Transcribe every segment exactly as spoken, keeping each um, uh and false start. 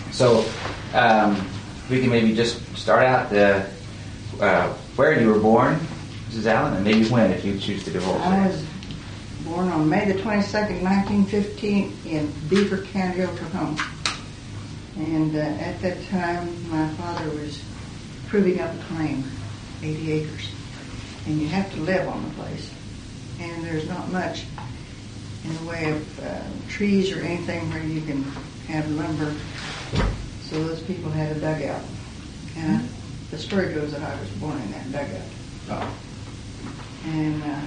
So um, we can maybe just start out the uh, where you were born, Missus Allen, and maybe when, if you choose to divulge. I was born on May the twenty-second, nineteen fifteen, in Beaver County, Oklahoma. And uh, at that time, my father was proving up a claim, eighty acres. And you have to live on the place. And there's not much in the way of uh, trees or anything where you can have lumber. So those people had a dugout. And the story goes that I was born in that dugout. Oh. And uh,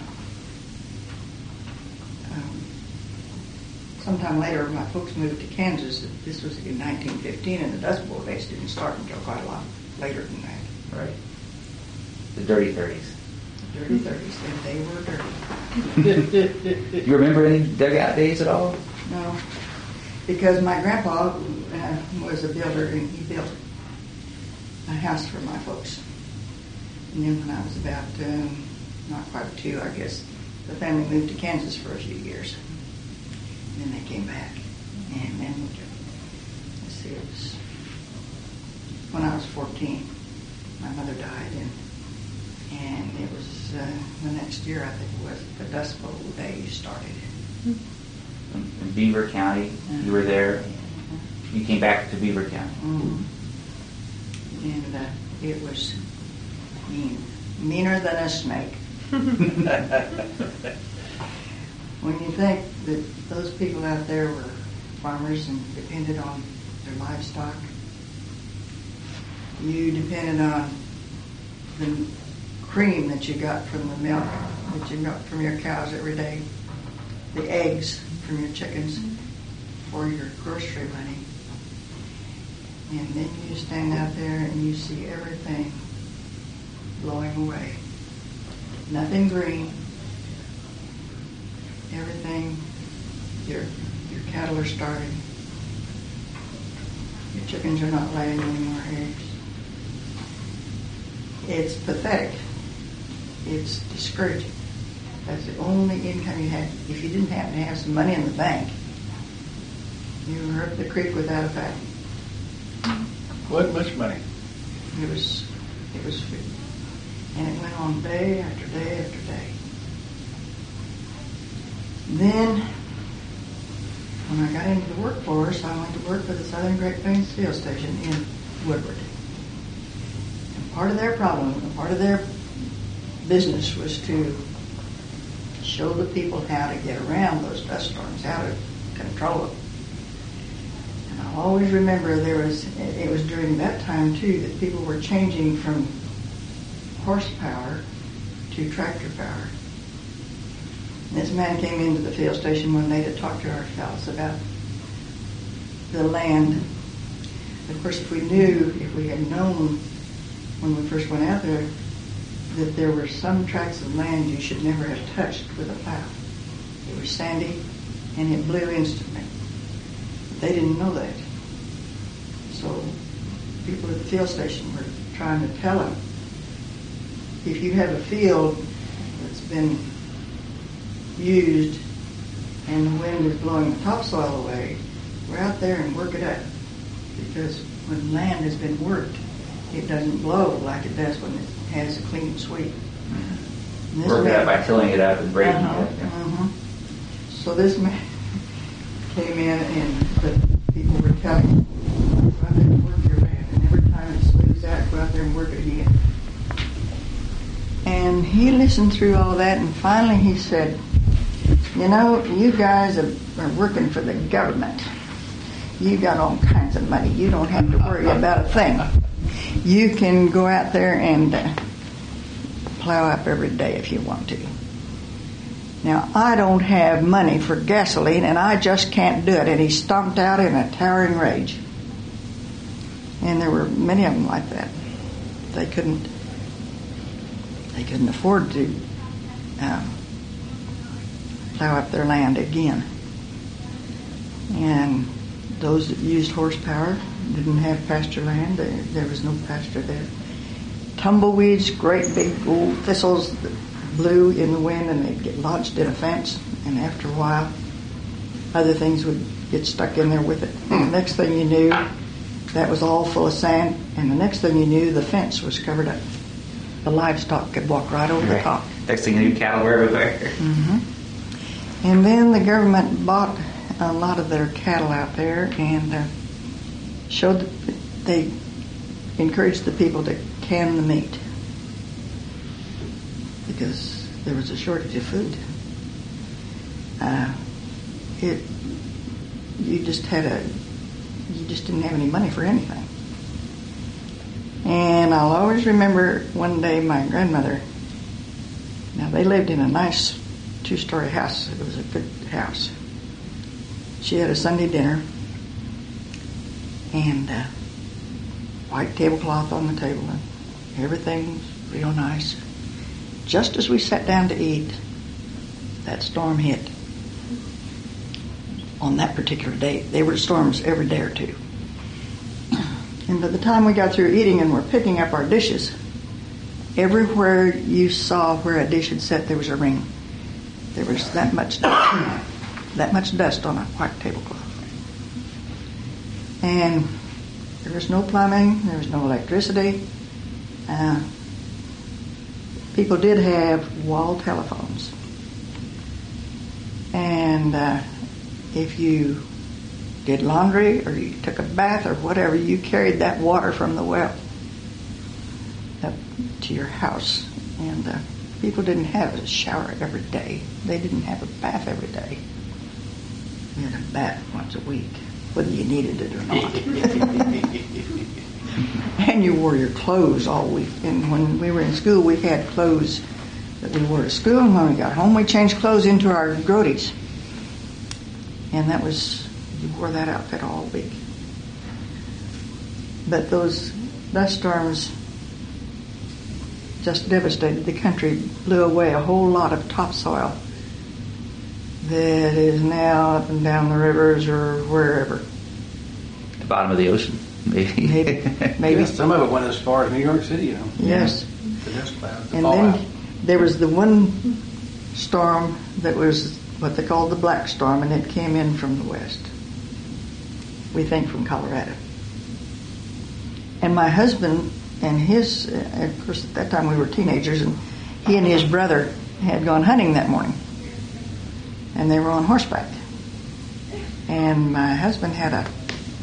um, sometime later, my folks moved to Kansas. This was in nineteen fifteen, and the Dust Bowl days didn't start until quite a lot later than that. Right. The dirty thirties. The dirty thirties, and they were dirty. You remember any dugout days at all? No, because my grandpa uh, was a builder, and he built a house for my folks. And then when I was about, um, not quite two, I guess, the family moved to Kansas for a few years. And then they came back. And then, let's see, it was when I was fourteen, my mother died, and and it was uh, the next year, I think it was, the Dust Bowl days started. In Beaver County, you were there. You came back to Beaver County. Mm-hmm. And uh, it was mean, meaner than a snake. When you think that those people out there were farmers and depended on their livestock, you depended on the cream that you got from the milk that you got from your cows every day, the eggs from your chickens for your grocery money. And then you stand out there and you see everything blowing away. Nothing green. Everything, your your cattle are starving. Your chickens are not laying any more eggs. It's pathetic. It's discouraging. That's the only income you had. If you didn't happen to have some money in the bank, you were up the creek without a paddle. What much money? It was, it was food. And it went on day after day after day. Then, when I got into the workforce, I went to work for the Southern Great Plains Field Station in Woodward. And part of their problem, part of their business was to show the people how to get around those dust storms, how to control them. And I always remember there was, it was during that time too, that people were changing from horsepower to tractor power. And this man came into the field station one day to talk to our fellows about the land. Of course, if we knew, if we had known when we first went out there, that there were some tracts of land you should never have touched with a plow. It was sandy, and it blew instantly. But they didn't know that. So people at the field station were trying to tell them, if you have a field that's been used and the wind is blowing the topsoil away, go out there and work it up. Because when land has been worked, it doesn't blow like it does when it has a clean sweep. Mm-hmm. Work it up by tilling it up and breaking uh-huh, it. Yeah. Uh-huh. So this man came in and the people were telling him, go out there and work your land. And every time it smooths out, go out there and work it again. And he listened through all that, and finally he said, you know, you guys are, are working for the government. You got all kinds of money. You don't have to worry about a thing. You can go out there and uh, plow up every day if you want to. Now, I don't have money for gasoline, and I just can't do it. And he stomped out in a towering rage. And there were many of them like that. They couldn't, they couldn't afford to um, plow up their land again. And those that used horsepower didn't have pasture land. There, there was no pasture there. Tumbleweeds, great big old thistles that blew in the wind, and they'd get lodged in a fence. And after a while, other things would get stuck in there with it. And the next thing you knew, that was all full of sand, and the next thing you knew, the fence was covered up. The livestock could walk right over the Right. top. Next thing you knew, cattle were everywhere. And then the government bought a lot of their cattle out there and uh, showed that they encouraged the people to can the meat because there was a shortage of food. Uh, it you just had a you just didn't have any money for anything. And I'll always remember one day my grandmother. Now they lived in a nice two-story house. It was a good house. She had a Sunday dinner and uh, white tablecloth on the table and everything was real nice. Just as we sat down to eat, that storm hit. On that particular day, there were storms every day or two. And by the time we got through eating and were picking up our dishes, everywhere you saw where a dish had set, there was a ring. There was that much dust, that much dust on a white tablecloth. And there was no plumbing, there was no electricity. Uh, people did have wall telephones. And uh, if you did laundry or you took a bath or whatever, you carried that water from the well up to your house. And uh, people didn't have a shower every day. They didn't have a bath every day. You had a bath once a week, whether you needed it or not. And you wore your clothes all week. And when we were in school, we had clothes that we wore to school. And when we got home, we changed clothes into our groties. And that was, you wore that outfit all week. But those dust storms just devastated the country, blew away a whole lot of topsoil that is now up and down the rivers or wherever. The bottom of the ocean, maybe. Maybe. maybe. Yeah, some of it went as far as New York City, you know. Yes. The dust clouds, the And fallout. then there was the one storm that was what they called the Black Storm, and it came in from the west. We think from Colorado. And my husband and his, uh, of course at that time we were teenagers, and he and his brother had gone hunting that morning. And they were on horseback. And my husband had a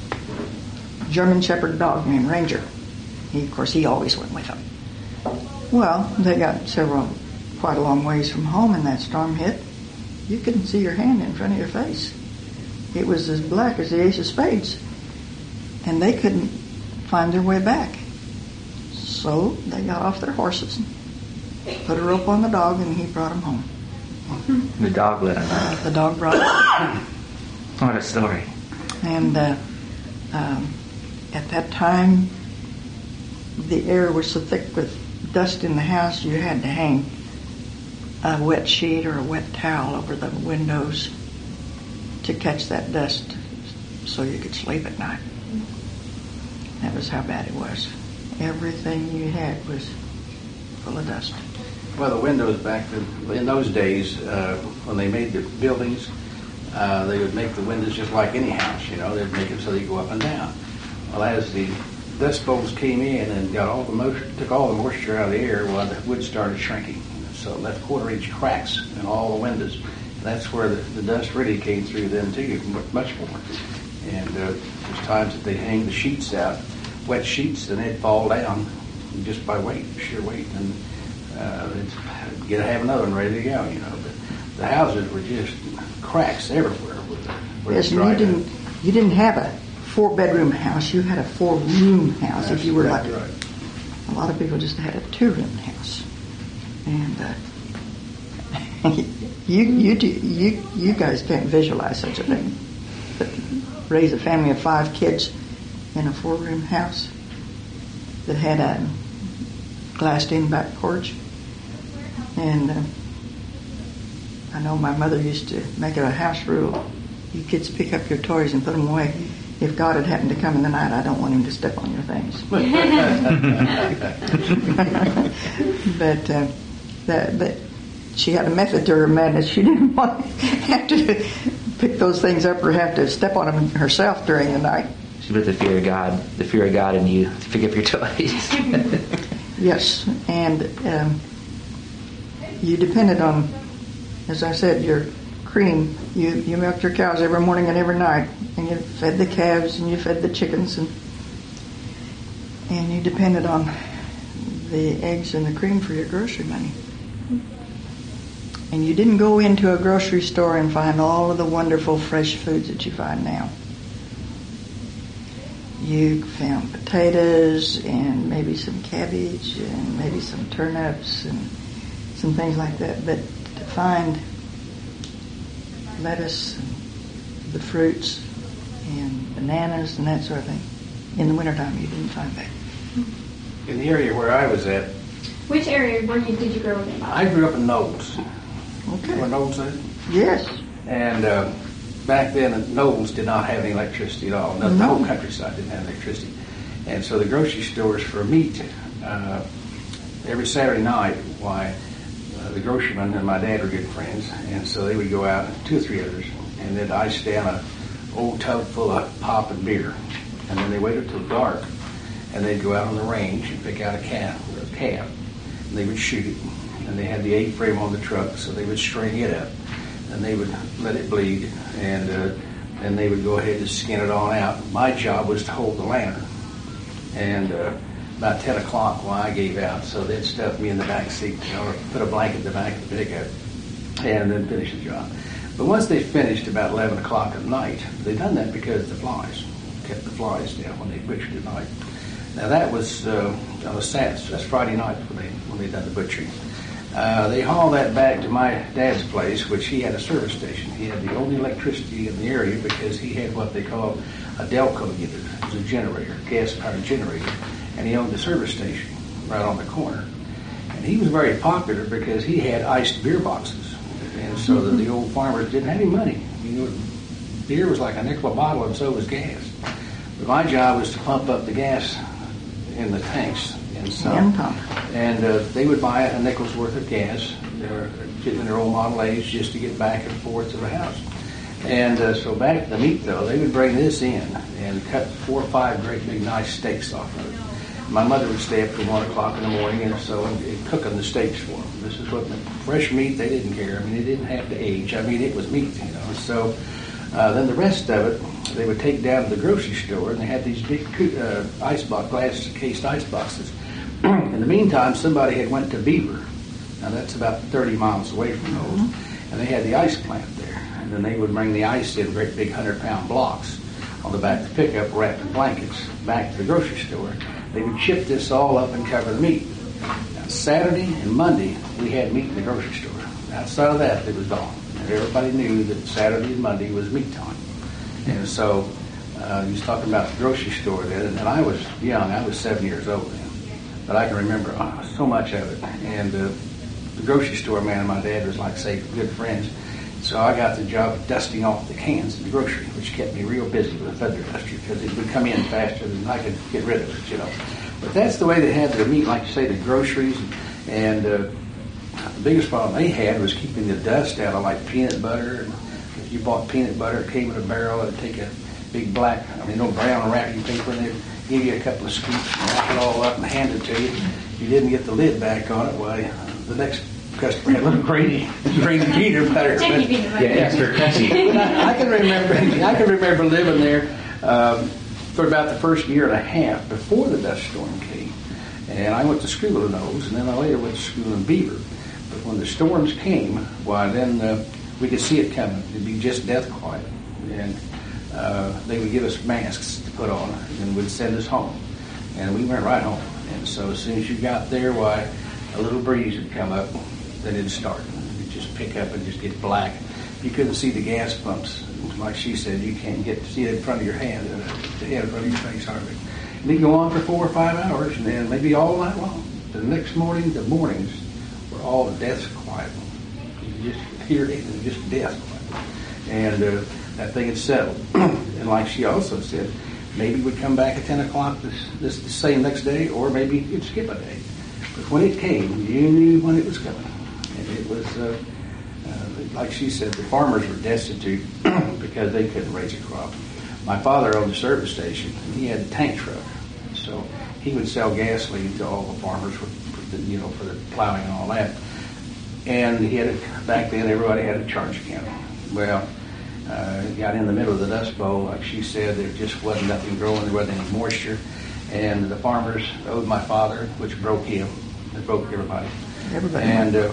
German Shepherd dog named Ranger. He, of course, he always went with them. Well, they got several, quite a long ways from home, and that storm hit. You couldn't see your hand in front of your face. It was as black as the ace of spades. And they couldn't find their way back. So they got off their horses and put a rope on the dog, and he brought him home. The dog let him out. The dog brought him home. What a story. And uh, um, at that time, the air was so thick with dust in the house, you had to hang a wet sheet or a wet towel over the windows to catch that dust so you could sleep at night. That was how bad it was. Everything you had was full of dust. Well, the windows back in, in those days, uh, when they made the buildings, uh, they would make the windows just like any house, you know. They'd make it so they go up and down. Well, as the dust bowls came in and got all the moisture, took all the moisture out of the air, well, the wood started shrinking. So it left quarter-inch cracks in all the windows. And that's where the, the dust really came through then, too, much more. And uh, there's times that they'd hang the sheets out, wet sheets, and they'd fall down just by weight, sheer weight. And uh, they'd get to have another one ready to go, you know. But the houses were just cracks everywhere. With, with Yes, and you didn't, you didn't have a four-bedroom house. You had a four-room house. That's if you were exactly lucky. right. A lot of people just had a two-room house. And uh, you, you, do, you, you guys can't visualize such a thing. But raise a family of five kids in a four-room house that had a glassed-in back porch. And uh, I know my mother used to make it a house rule. You kids pick up your toys and put them away. If God had happened to come in the night, I don't want him to step on your things. But uh, that, that she had a method to her madness. She didn't want to have to pick those things up or have to step on them herself during the night. you put the fear of God, the fear of God in you to pick up your toys. Yes, and um, you depended on, as I said, your cream. You you milked your cows every morning and every night, and you fed the calves and you fed the chickens, and and you depended on the eggs and the cream for your grocery money. And you didn't go into a grocery store and find all of the wonderful fresh foods that you find now. You found potatoes and maybe some cabbage and maybe some turnips and some things like that. But to find lettuce and the fruits and bananas and that sort of thing, in the wintertime you didn't find that. In the area where I was at, Which area were you, did you grow up in? I grew up in Knowles. Okay. Where Knowles is? Yes. And uh, back then, Knowles did not have any electricity at all. No, the No. whole countryside didn't have electricity. And so the grocery stores for meat, uh, every Saturday night, why, uh, the groceryman and my dad were good friends, and so they would go out, two or three others, and they'd ice down a old tub full of pop and beer. And then they waited till dark, and they'd go out on the range and pick out a calf, a calf, and they would shoot it. And they had the A-frame on the truck, so they would string it up, and they would let it bleed, and uh, then they would go ahead and skin it on out. My job was to hold the lantern, and uh, about ten o'clock, well, I gave out, so they'd stuff me in the back seat, you know, or put a blanket in the back of the pickup, and then finish the job. But once they finished about eleven o'clock at night, they done that because the flies, kept the flies down when they butchered at night. Now that was uh, on a Saturday, that's Friday night when they when they done the butchering. Uh, they hauled that back to my dad's place, which he had a service station. He had the only electricity in the area because he had what they call a Delco unit. It was a generator, gas-powered generator, and he owned the service station right on the corner. And he was very popular because he had iced beer boxes, and so that the old farmers didn't have any money. You know, beer was like a nickel a bottle, and so was gas. But my job was to pump up the gas in the tanks. And, so, And pump. and uh, they would buy a nickel's worth of gas, uh, getting in their old Model A's just to get back and forth to the house. And uh, so back to the meat, though, they would bring this in and cut four or five great big nice steaks off of it. My mother would stay up till one o'clock in the morning and so and, and cooking the steaks for them. This is what fresh meat, they didn't care. I mean, it didn't have to age. I mean, it was meat, you know. So uh, then the rest of it, they would take down to the grocery store, and they had these big uh, ice box, glass cased ice boxes. In the meantime, somebody had went to Beaver. Now that's about thirty miles away from those, mm-hmm. and they had the ice plant there. And then they would bring the ice in great big hundred-pound blocks on the back of the pickup, wrapped in blankets, back to the grocery store. They would chip this all up and cover the meat. Now Saturday and Monday, we had meat in the grocery store. Outside of that, it was gone. And everybody knew that Saturday and Monday was meat time. And so uh, he was talking about the grocery store then, and I was young. I was seven years old then. But I can remember oh, so much of it. And uh, the grocery store man and my dad was, like, say, good friends. So I got the job of dusting off the cans in the grocery, which kept me real busy with a feather duster because it would come in faster than I could get rid of it, you know. But that's the way they had their meat, like you say, the groceries. And uh, the biggest problem they had was keeping the dust out of, like, peanut butter. And if you bought peanut butter, it came in a barrel. It'd take a big black, I mean, no brown wrapping paper, and they'd give you a couple of scoops and wrap it all up and hand it to you. If you didn't get the lid back on it, well, the next customer had a little grainy, grainy peanut butter. Chicky peanut butter. Yeah, extra crunchy. But I, I can remember, I can remember living there um, for about the first year and a half before the dust storm came. And I went to school in those, and then I later went to school in Beaver. But when the storms came, why then uh, we could see it coming. It'd be just death quiet. And uh, they would give us masks to put on, and would send us home. And we went right home. And so as soon as you got there, why, a little breeze would come up, then it'd start. It'd just pick up and just get black. You couldn't see the gas pumps. Like she said, you can't get to see it in front of your hand, uh, the head in front of your face hardly. And it'd go on for four or five hours, and then maybe all night long. The next morning, the mornings were all death quiet. You just hear it, and just death quiet. And uh, that thing had settled. And like she also said, maybe we'd come back at ten o'clock this, this the same next day, or maybe it'd skip a day. But when it came, you knew when it was coming. And it was, uh, uh, like she said, the farmers were destitute because they couldn't raise a crop. my father owned a service station, and he had a tank truck. So he would sell gasoline to all the farmers, for, for the, you know, for the plowing and all that. And he had a, back then, everybody had a charge account. Well, uh, it got in the middle of the Dust Bowl, like she said, there just wasn't nothing growing, there wasn't any moisture. And the farmers owed my father, which broke him. It broke everybody. Everybody. And uh,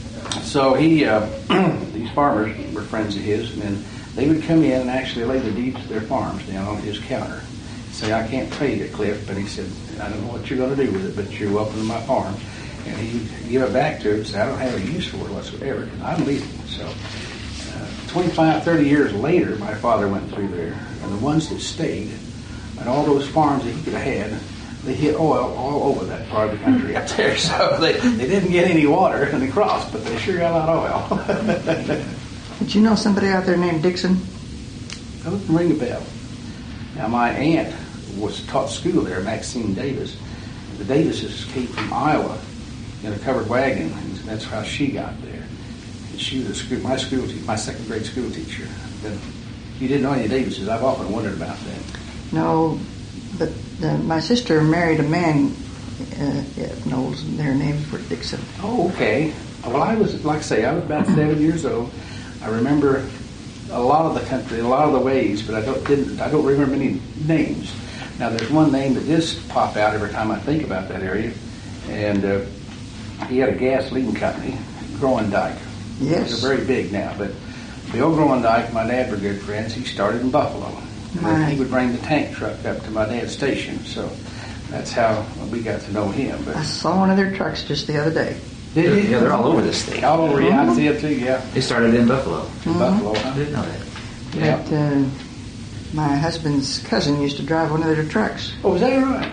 so he, uh, these farmers were friends of his, and they would come in and actually lay the deeds of their farms down on his counter. Say, I can't pay you, Cliff, but he said, I don't know what you're going to do with it, but you're welcome to my farm. And he'd give it back to him and say, I don't have any use for it whatsoever. I'm leaving. So uh, twenty-five, thirty years later, my father went through there, and the ones that stayed, and all those farms that he could have had, they hit oil all over that part of the country up there. So they, they didn't get any water in the crops, but they sure got a lot of oil. Did you know somebody out there named Dixon? That doesn't ring a bell. Now, my aunt was taught school there, Maxine Davis. The Davises came from Iowa in a covered wagon, and that's how she got there. And she was a school, my school teacher, my second grade school teacher. But you didn't know any Davises. I've often wondered about that. No, but uh, my sister married a man uh, at Knowles, and their names were Dixon. Oh, okay. Well, I was, like I say, I was about seven years old. I remember a lot of the country, a lot of the ways, but I don't didn't I don't remember any names. Now, there's one name that just pop out every time I think about that area, and uh, he had a gasoline company, Groendyke. Yes. They're very big now, but Bill Groendyke, my dad were good friends. He started in Buffalo. And then Right. he would bring the tank truck up to my dad's station, so that's how we got to know him. But I saw one of their trucks just the other day. did he? Yeah, they're all over the state. All over, yeah, I see it too, yeah. They started in Buffalo. In Buffalo, I huh? didn't know that. Yeah. But uh, my husband's cousin used to drive one of their trucks. Oh, is that right?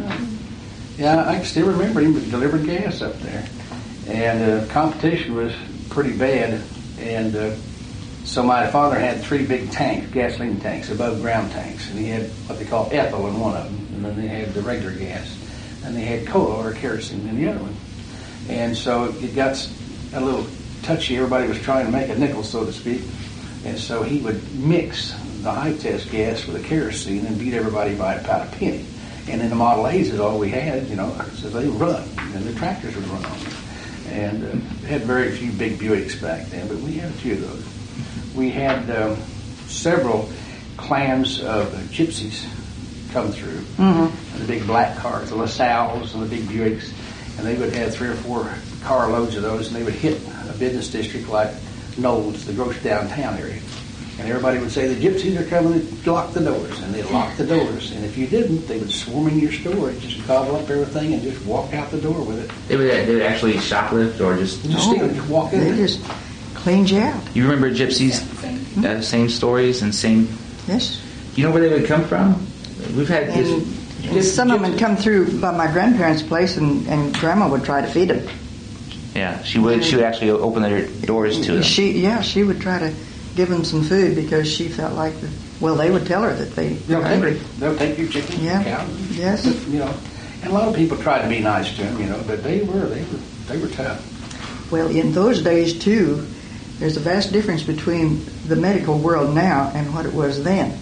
Yeah, I can still remember him delivering gas up there. And uh, competition was pretty bad. And uh, so my father had three big tanks, gasoline tanks, above ground tanks. And he had what they call ethyl in one of them. And then they had the regular gas. And they had cola or kerosene in the other one. And so it got a little touchy. Everybody was trying to make a nickel, so to speak. And so he would mix the high-test gas with the kerosene and beat everybody by about a penny. And in the Model A's is all we had, you know, so they run, and the tractors would run on them. And uh, had very few big Buicks back then, but we had a few of those. We had um, several clans of gypsies come through, Mm-hmm. and the big black cars, the LaSalles and the big Buicks, and they would have three or four car loads of those, and they would hit a business district like Knowles, the gross downtown area. And everybody would say, the gypsies are coming to lock the doors. And they'd lock the doors. And if you didn't, they would swarm in your store and just gobble up everything and just walk out the door with it. They would, they would actually shoplift or just... Just steal it, just walk in They there. just cleaned you out. You remember gypsies, uh, same stories and same... Yes. You know where they would come from? We've had... And, this, and some of them would come through by my grandparents' place, and, and Grandma would try to feed them. yeah, she would She would actually open their doors to them. She, yeah, she would try to give them some food because she felt like, the, well, they would tell her that they They'll were take, hungry. it. They'll take your chicken, Yeah. your cow. Yes. You know, and a lot of people tried to be nice to them, you know, but they were, they were, they were tough. Well, in those days, too, there's a vast difference between the medical world now and what it was then.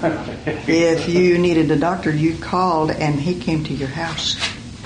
If you needed a doctor, you called and he came to your house.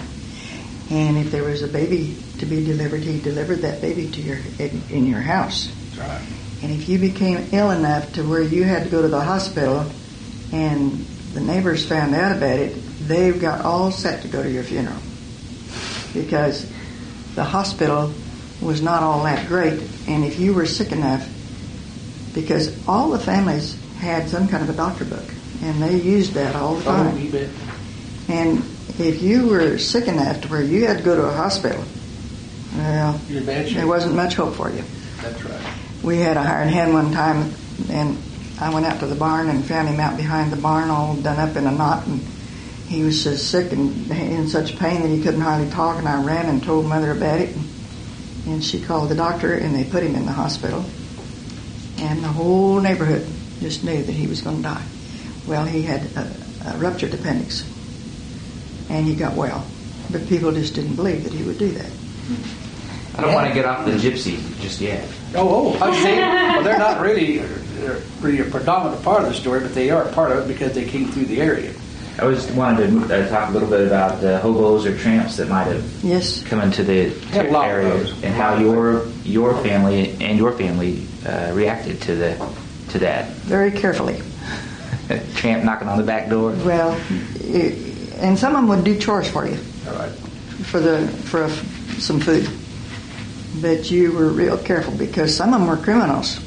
And if there was a baby to be delivered, he delivered that baby to your in, in your house. That's right. And if you became ill enough to where you had to go to the hospital and the neighbors found out about it, they got all set to go to your funeral. Because the hospital was not all that great. And if you were sick enough, because all the families had some kind of a doctor book, and they used that all the Oh, time. you bet. And if you were sick enough to where you had to go to a hospital, well, You're in bad shape. there wasn't much hope for you. That's right. We had a hired hand one time, and I went out to the barn and found him out behind the barn all done up in a knot, and he was so sick and in such pain that he couldn't hardly talk, and I ran and told Mother about it, and, and she called the doctor, and they put him in the hospital, and the whole neighborhood just knew that he was going to die. Well, he had a, a ruptured appendix, and he got well, but people just didn't believe that he would do that. I don't want to get off the gypsy just yet. Oh, oh, I see. Well, they're not really, they're pretty a predominant part of the story, but they are a part of it because they came through the area. I was wanted to uh, talk a little bit about uh, hobos or tramps that might have Yes. come into the Had a lot of area, those. and how your your family and your family uh, reacted to the to that. Very carefully. Tramp knocking on the back door. Well, i- and some of them would do chores for you, All right. for the for a, some food. But you were real careful because some of them were criminals,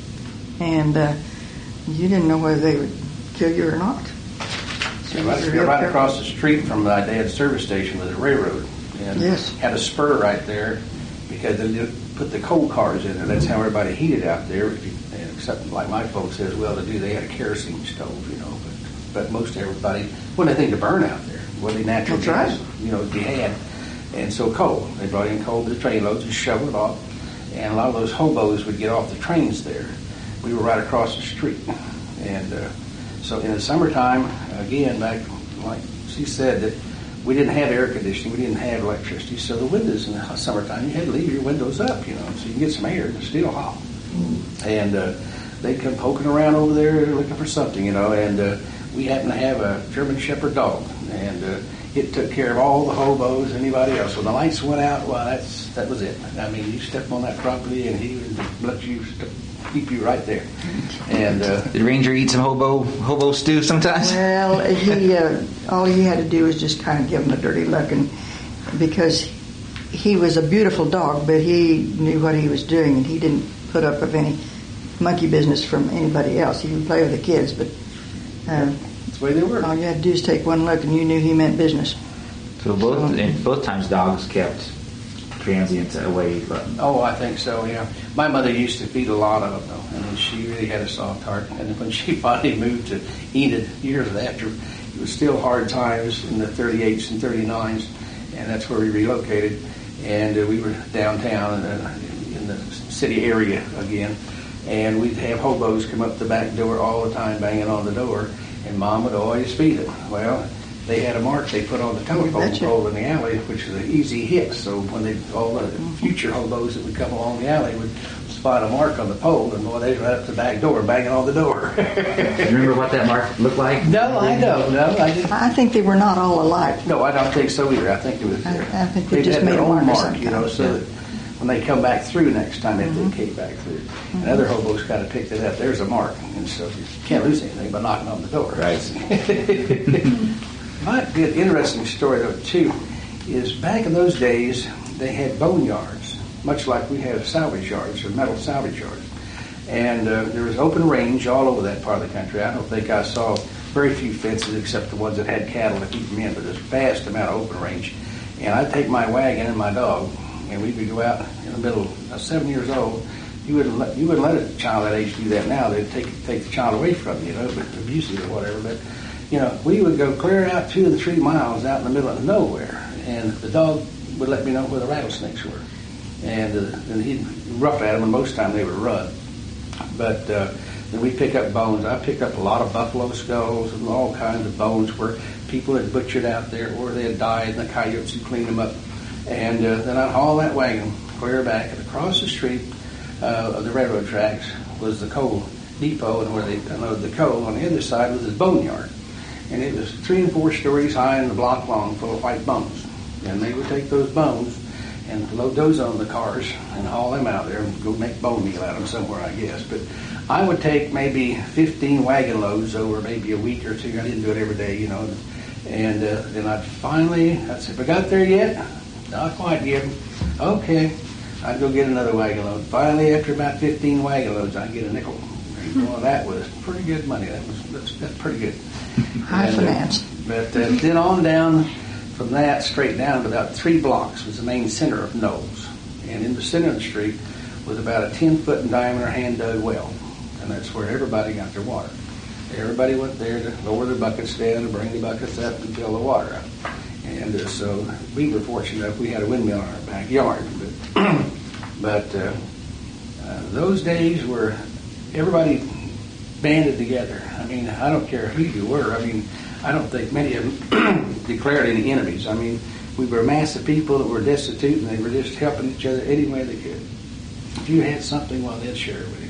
and uh, you didn't know whether they would kill you or not. So you Right, were real right careful. across the street from my dad's service station was a railroad, and Yes. had a spur right there because they did put the coal cars in there. That's how everybody heated out there. If you, and except like my folks as well to do, they had a kerosene stove, you know. But, but most everybody, wasn't anything to burn out there. Wasn't any natural That's right. gas, you know, to be had. And so coal, they brought in coal to the train loads and shoveled it off. And a lot of those hobos would get off the trains there. We were right across the street, and uh, so in the summertime, again, back like she said, that we didn't have air conditioning, we didn't have electricity, so the windows in the summertime, you had to leave your windows up, you know, so you can get some air. It's still hot. And uh, they'd come poking around over there looking for something, you know, and uh, we happened to have a German Shepherd dog, and uh, it took care of all the hobos, anybody else. When the lights went out, well, that's that was it. I mean, you step on that property, and he would let you st- keep you right there. And uh, Did Ranger eat some hobo hobo stew sometimes? Well, he uh, all he had to do was just kind of give him a dirty look, and because he was a beautiful dog, but he knew what he was doing, and he didn't put up with any monkey business from anybody else. He would play with the kids, but uh, that's the way they were. all you had to do is take one look, and you knew he meant business. So both and both times dogs kept transients away. But Oh, I think so, yeah. My mother used to feed a lot of them, though. I mean, she really had a soft heart. And when she finally moved to Enid years after, it was still hard times in the thirty-eights and thirty-nines, and that's where we relocated. And uh, we were downtown in the, in the city area again, and we'd have hobos come up the back door all the time, banging on the door, and Mom would always feed it. Well, they had a mark they put on the telephone betcha. pole in the alley, which was an easy hit. So when they all the future hobos that would come along the alley would spot a mark on the pole, and boy, they'd right up to the back door, banging on the door. do you remember what that mark looked like? No, I don't. No, I didn't. I think they were not all alike. No, I don't think so either. I think it was. I- I think they they'd just had made their a own mark or mark, you know, something. so that when they come back through next time, if they came back through, and other hobos kind of picked it up. There's a mark, and so you can't lose anything by knocking on the door. Right. Might be an interesting story though too. Is back in those days they had bone yards, much like we have salvage yards or metal salvage yards, and uh, there was open range all over that part of the country. I don't think I saw very few fences except the ones that had cattle to keep them in, but there's a vast amount of open range. And I'd take my wagon and my dog, and we would go out in the middle. I was seven years old. You wouldn't let you wouldn't let a child that age do that now. They'd take take the child away from you, you know, but abusive or whatever. But you know, we would go clear out two or three miles out in the middle of nowhere, and the dog would let me know where the rattlesnakes were, and uh, and he'd rough at them, and most of the time they would run. But uh, then we'd pick up bones. I picked up a lot of buffalo skulls and all kinds of bones where people had butchered out there, or they had died, and the coyotes had cleaned them up. And uh, then I'd haul that wagon clear back, and across the street uh, of the railroad tracks was the coal depot, and where they unloaded the coal. On the other side was this boneyard. And it was three and four stories high and a block long, full of white bones. And they would take those bones and load those on the cars and haul them out there and go make bone meal out of them somewhere, I guess. But I would take maybe fifteen wagon loads over maybe a week or two. I didn't do it every day, you know. And uh, then I'd finally, I'd say, have I got there yet? Not quite yet. Okay. I'd go get another wagon load. Finally, after about fifteen wagon loads, I'd get a nickel. Well, that was pretty good money. That was that's, that's pretty good. High And, uh, finance. But uh, then on down from that, straight down to about three blocks was the main center of Knowles. And in the center of the street was about a ten-foot in diameter hand-dug well. And that's where everybody got their water. Everybody went there to lower their buckets down and bring the buckets up and fill the water up. And uh, so we were fortunate enough we had a windmill in our backyard. But, but uh, uh, those days were everybody banded together. I mean, I don't care who you were. I mean, I don't think many of them declared any enemies. I mean, we were a mass of people that were destitute, and they were just helping each other any way they could. If you had something, well, they'd share it with you.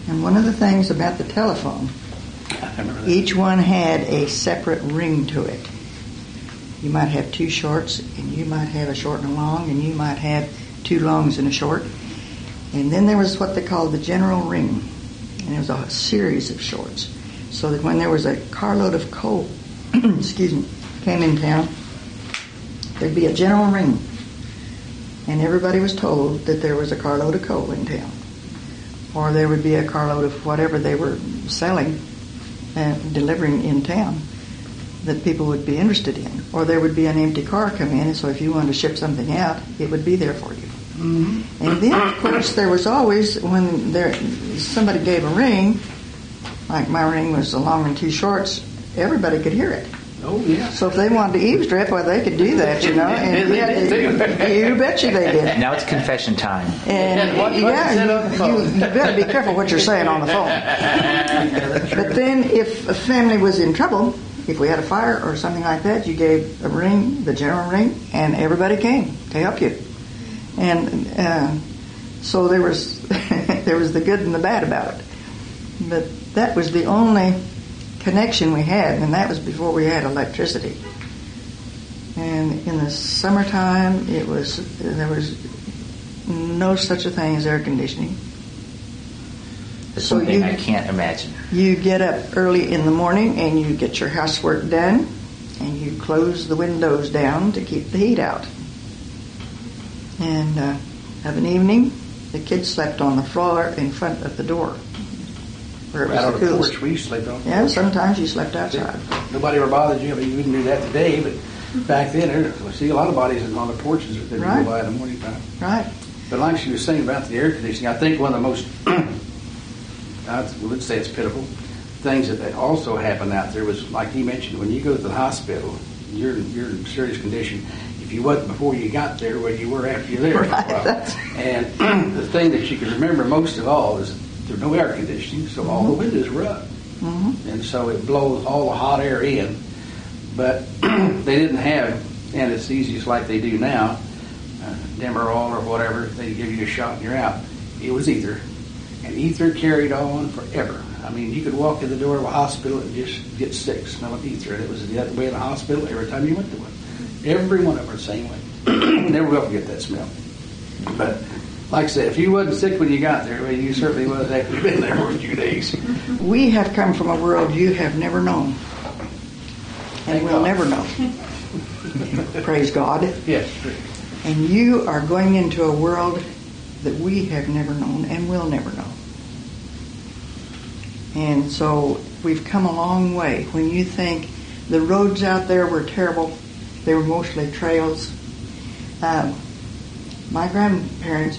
And one of the things about the telephone, I remember that. each one had a separate ring to it. You might have two shorts, and you might have a short and a long, and you might have two longs and a short. And then there was what they called the general ring, and it was a series of shorts. So that when there was a carload of coal, excuse me, came in town, there'd be a general ring, and everybody was told that there was a carload of coal in town, or there would be a carload of whatever they were selling and delivering in town that people would be interested in, or there would be an empty car come in, and so if you wanted to ship something out, it would be there for you. Mm-hmm. And then, of course, there was always, when there somebody gave a ring, like my ring was a long and two shorts, everybody could hear it. Oh, yeah. So if they wanted to eavesdrop, well, they could do that, you know. And They yeah, did, too. you betcha they did. Now it's confession time. And What- what you said on the yeah, phone. you, you better be careful what you're saying on the phone. But then, if a family was in trouble, if we had a fire or something like that, you gave a ring, the general ring, and everybody came to help you. And uh, so there was there was the good and the bad about it. But that was the only connection we had, and that was before we had electricity. And in the summertime, it was there was no such a thing as air conditioning. It's So something you- I can't imagine. You get up early in the morning and you get your housework done, and you close the windows down to keep the heat out. And uh, of an evening, the kids slept on the floor in front of the door, where it Right on was the the coolest. porch, we slept on. the Yeah, porch. sometimes you slept outside. Nobody ever bothered you. I mean, you wouldn't do that today, but back then, there, we see a lot of bodies on the porches that didn't Right. go by in the morning time. Right. But like she was saying about the air conditioning, I think one of the most, I would say it's pitiful, things that also happened out there was, like he mentioned, when you go to the hospital, you're, you're in serious condition. If you wasn't before you got there, well, you were after you're there for a Right, while. that's- And the thing that you can remember most of all is there's no air conditioning, so all the windows were up. Mm-hmm. And so it blows all the hot air in. But they didn't have anesthesias like they do now, uh, Demerol or whatever. They give you a shot and you're out. It was ether. And ether carried on forever. I mean, you could walk in the door of a hospital and just get sick smelling ether. And it was the other way in the hospital every time you went to one. Every one of them the same way. Never will forget that smell. But like I said, if you wasn't sick when you got there, well, you certainly was after you've been there for a few days. We have come from a world you have never known, and Thank will God. never know. Praise God. Yes. And you are going into a world that we have never known and will never know. And so we've come a long way. When you think the roads out there were terrible, they were mostly trails. Um, my grandparents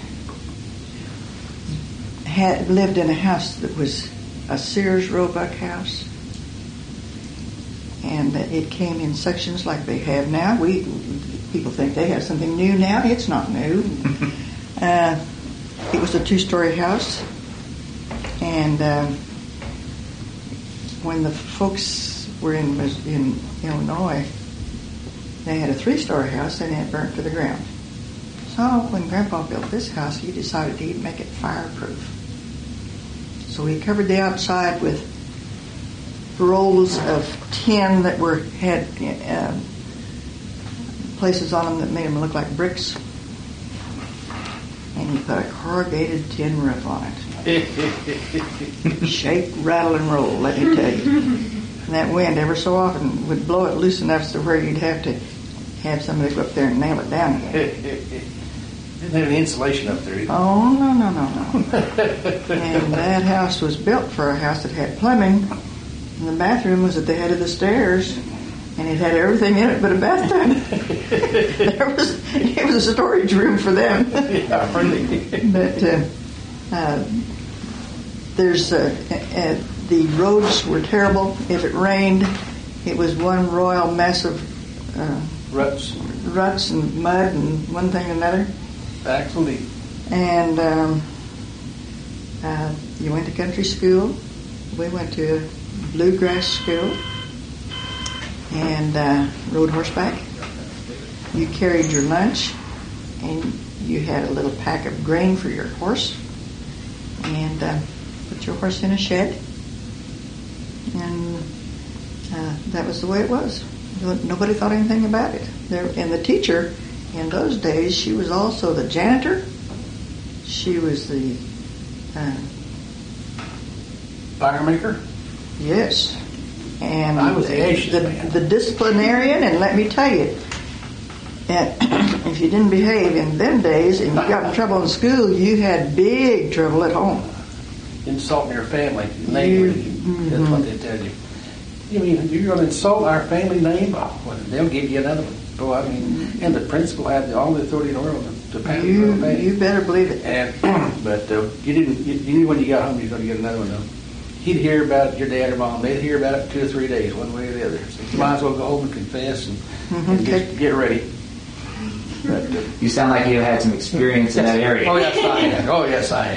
had lived in a house that was a Sears Roebuck house. And it came in sections like they have now. We people think they have something new now. It's not new. uh, it was a two-story house, and uh, when the folks were in in Illinois, they had a three-story house and it burnt to the ground. So when Grandpa built this house, he decided he'd make it fireproof. So he covered the outside with rolls of tin that were had uh, places on them that made them look like bricks, and he put a corrugated tin roof on it. Shake, rattle, and roll, let me tell you. And that wind ever so often would blow it loose enough to where you'd have to have somebody go up there and nail it down again. Didn't have any insulation up there either. Oh, no, no, no, no. And that house was built for a house that had plumbing. And the bathroom was at the head of the stairs, and it had everything in it but a bathtub. there was it was a storage room for them. Yeah, really. But uh, uh, there's uh, uh, the roads were terrible. If it rained, it was one royal mess of uh, Ruts, ruts and mud and one thing and another. actually. And um, uh, you went to country school. We went to bluegrass school and uh, rode horseback. You carried your lunch, and you had a little pack of grain for your horse. And uh, put your horse in a shed, and uh, that was the way it was. Nobody thought anything about it. There, and the teacher, in those days, she was also the janitor. She was the uh, Fire maker? yes, and I was the Asian the, man. the disciplinarian. And let me tell you, and if you didn't behave in them days and you got in trouble in school, you had big trouble at home. Insulting your family name. You- That's what they tell you. You mean you're going to insult our family name? Oh, well, they'll give you another one. Oh, I mean, and the principal had all the authority in the world to, to pass your You, own family. you better believe it. And but uh, you didn't. You, you knew when you got home you were going to get another one. Though he'd hear about it, your dad or mom. They'd hear about it two or three days, one way or the other. So you might as well go home and confess and, Mhm. and just get ready. But, uh, You sound like you had some experience in that area. Oh yes, I have. Oh yes, I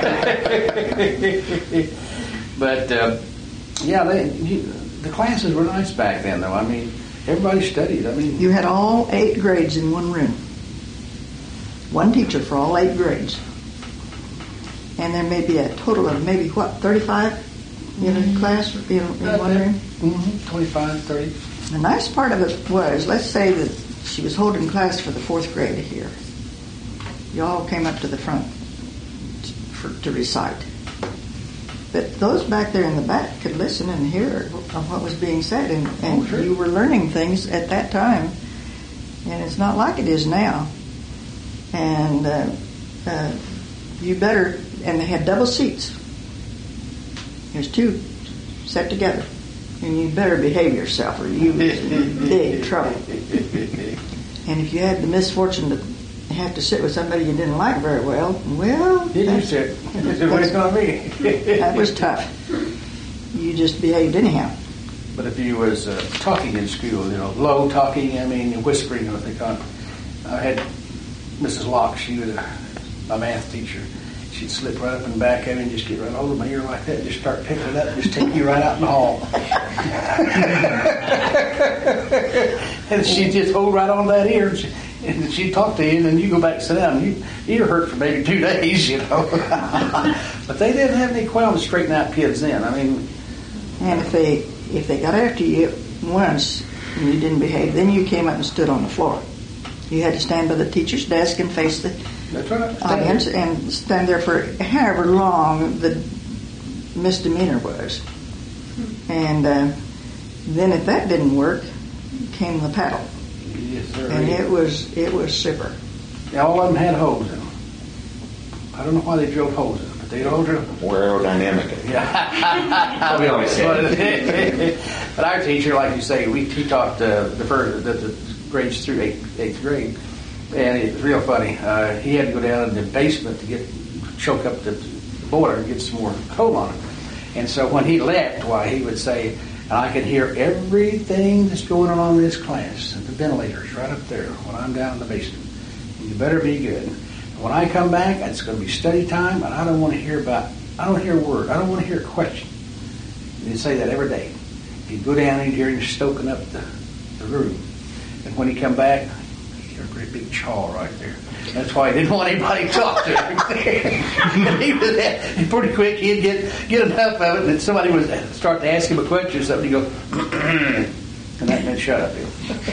have. But uh, yeah, they, you, the classes were nice back then, though. I mean, everybody studied. I mean, You had all eight grades in one room. One teacher for all eight grades. And there may be a total of maybe, what, thirty-five in a class, in, in one room? mm-hmm, twenty-five, thirty. The nice part of it was, let's say that she was holding class for the fourth grade here. You all came up to the front for, to recite. But those back there in the back could listen and hear of what was being said, and, and Oh, sure. you were learning things at that time. And it's not like it is now. And uh, uh, you better, and they had double seats. There's two set together. And you better behave yourself or you was in big trouble. And if you had the misfortune to have to sit with somebody you didn't like very well, well, Did you that's- sit? This is what it's going to be. that was tough. You just behaved anyhow. But if you was uh, talking in school, you know, low talking, I mean, whispering, what they call it. I had Missus Locke, she was a, a math teacher. She'd slip right up in the back of me and just get right over my ear like that and just start picking it up and just take you right out in the hall. And she'd just hold right on that ear. And, she, and she'd talk to you, and then you go back and sit down. And you, ear hurt for maybe two days, you know. But they didn't have any qualms to straighten out kids then. I mean, And if they if they got after you once and you didn't behave, then you came up and stood on the floor. You had to stand by the teacher's desk and face the that's right. audience and stand there for however long the misdemeanor was. And uh, then if that didn't work, came the paddle. Yes, sir. And it was it was super. All of them had holes in them. I don't know why they drilled holes in them, but they all drilled. More aerodynamic. Yeah. We always say. But our teacher, like you say, we he taught uh, the first the, the grades through eighth, eighth grade, and it was real funny. Uh, he had to go down in the basement to get choke up the boiler and get some more coal on it. And so when he left, why he would say, and I can hear everything that's going on in this class. The ventilator's right up there when I'm down in the basement. You better be good. When I come back, it's going to be study time, and I don't want to hear about, I don't want to hear a word. I don't want to hear a question. And he'd say that every day. He'd go down and he'd hear him stoking up the, the room. And when he come back, he'd hear a great big chaw right there. That's why he didn't want anybody to talk to him. And he was and pretty quick. He'd get get enough of it, and then somebody would start to ask him a question or something. He'd go, and that meant shut up, Bill.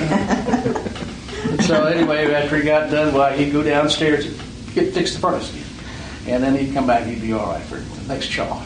And so anyway, after he got done, well, he'd go downstairs and get fix the furnace again. And then he'd come back and he'd be all right for the next chaw.